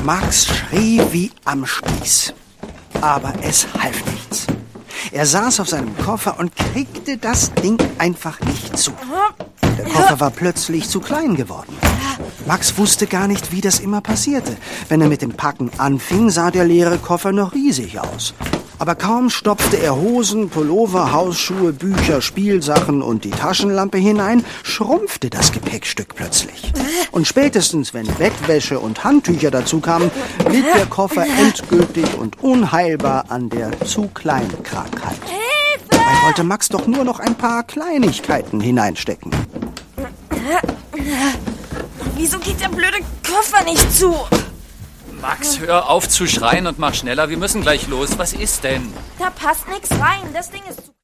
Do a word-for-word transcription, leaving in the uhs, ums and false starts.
Max schrie wie am Spieß. Aber es half nichts. Er saß auf seinem Koffer und kriegte das Ding einfach nicht zu. Der Koffer war plötzlich zu klein geworden. Max wusste gar nicht, wie das immer passierte. Wenn er mit dem Packen anfing, sah der leere Koffer noch riesig aus. Aber kaum stopfte er Hosen, Pullover, Hausschuhe, Bücher, Spielsachen und die Taschenlampe hinein, schrumpfte das Gepäckstück plötzlich. Und spätestens, wenn Bettwäsche und Handtücher dazu kamen, litt der Koffer endgültig und unheilbar an der zu kleinen Krankheit. Dabei wollte Max doch nur noch ein paar Kleinigkeiten hineinstecken. Wieso geht der blöde Koffer nicht zu? Max, hör auf zu schreien und mach schneller. Wir müssen gleich los. Was ist denn? Da passt nichts rein. Das Ding ist zu